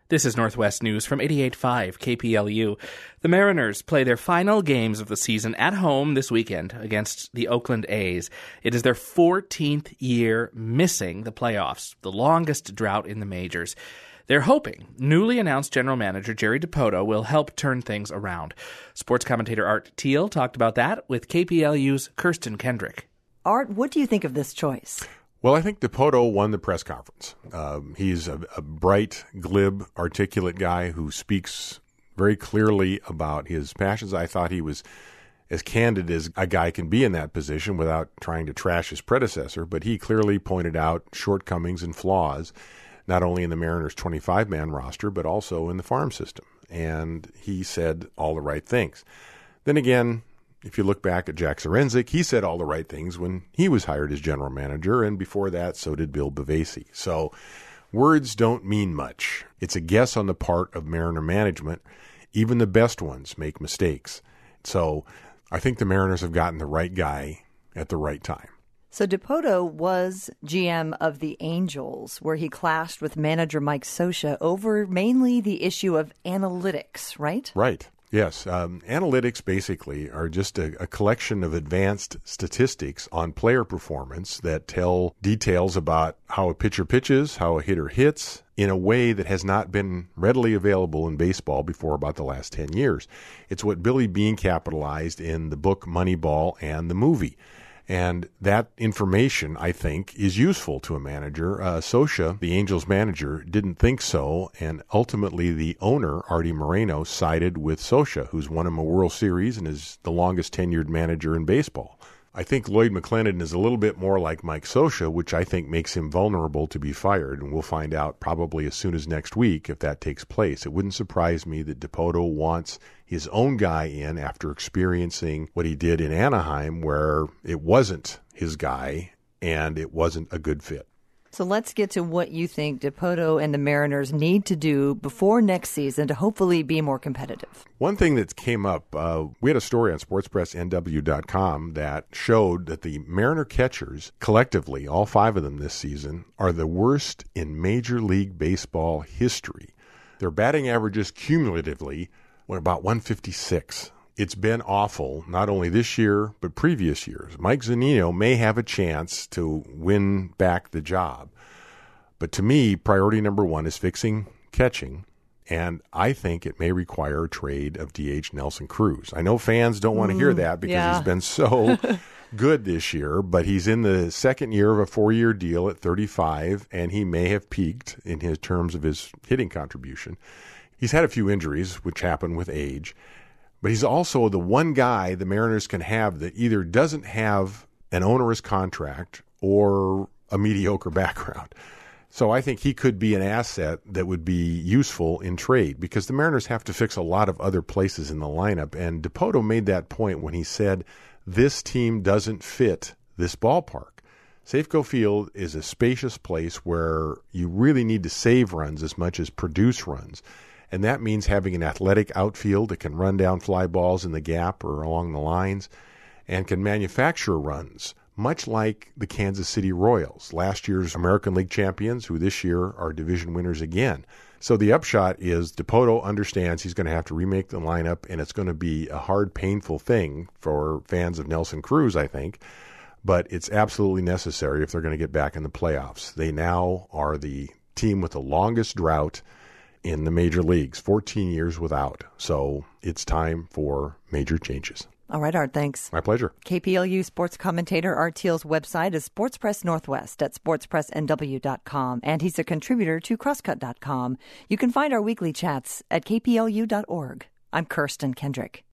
This is Northwest News from 88.5 KPLU. The Mariners play their final games of the season at home this weekend against the Oakland A's. It is their 14th year missing the playoffs, the longest drought in the majors. They're hoping newly announced general manager Jerry Dipoto will help turn things around. Sports commentator Art Thiel talked about that with KPLU's Kirsten Kendrick. Art, what do you think of this choice? Well, I think Dipoto won the press conference. He's a bright, glib, articulate guy who speaks very clearly about his passions. I thought he was as candid as a guy can be in that position without trying to trash his predecessor, but he clearly pointed out shortcomings and flaws, not only in the Mariners' 25-man roster, but also in the farm system. And he said all the right things. Then again, if you look back at Jack Zarenzik, he said all the right things when he was hired as general manager, and before that, so did Bill Bavasi. So words don't mean much. It's a guess on the part of Mariner management. Even the best ones make mistakes. So I think the Mariners have gotten the right guy at the right time. So Dipoto was GM of the Angels, where he clashed with manager Mike Scioscia over mainly the issue of analytics, right? Right. Yes. Analytics basically are just a collection of advanced statistics on player performance that tell details about how a pitcher pitches, how a hitter hits, in a way that has not been readily available in baseball before about the last 10 years. It's what Billy Beane capitalized in the book Moneyball and the movie. And that information, I think, is useful to a manager. Scioscia, the Angels manager, didn't think so, and ultimately the owner, Artie Moreno, sided with Scioscia, who's won him a World Series and is the longest tenured manager in baseball. I think Lloyd McClendon is a little bit more like Mike Scioscia, which I think makes him vulnerable to be fired, and we'll find out probably as soon as next week if that takes place. It wouldn't surprise me that Dipoto wants his own guy in after experiencing what he did in Anaheim, where it wasn't his guy and it wasn't a good fit. So let's get to what you think Dipoto and the Mariners need to do before next season to hopefully be more competitive. One thing that came up, we had a story on SportsPressNW.com that showed that the Mariner catchers, collectively, all 5 of them this season, are the worst in Major League Baseball history. Their batting averages cumulatively were about 156. It's been awful, not only this year, but previous years. Mike Zunino may have a chance to win back the job. But to me, priority number 1 is fixing catching, and I think it may require a trade of DH Nelson Cruz. I know fans don't want to hear that because he's been so good this year, but he's in the second year of a 4-year deal at 35, and he may have peaked in his terms of his hitting contribution. He's had a few injuries, which happen with age. But he's also the one guy the Mariners can have that either doesn't have an onerous contract or a mediocre background. So I think he could be an asset that would be useful in trade because the Mariners have to fix a lot of other places in the lineup. And Dipoto made that point when he said, this team doesn't fit this ballpark. Safeco Field is a spacious place where you really need to save runs as much as produce runs. And that means having an athletic outfield that can run down fly balls in the gap or along the lines and can manufacture runs, much like the Kansas City Royals, last year's American League champions, who this year are division winners again. So the upshot is Dipoto understands he's going to have to remake the lineup, and it's going to be a hard, painful thing for fans of Nelson Cruz, I think. But it's absolutely necessary if they're going to get back in the playoffs. They now are the team with the longest drought in the major leagues, 14 years without. So it's time for major changes. All right, Art, thanks. My pleasure. KPLU sports commentator Art Thiel's website is Sports Press Northwest at sportspressnw.com, and he's a contributor to crosscut.com. You can find our weekly chats at kplu.org. I'm Kirsten Kendrick.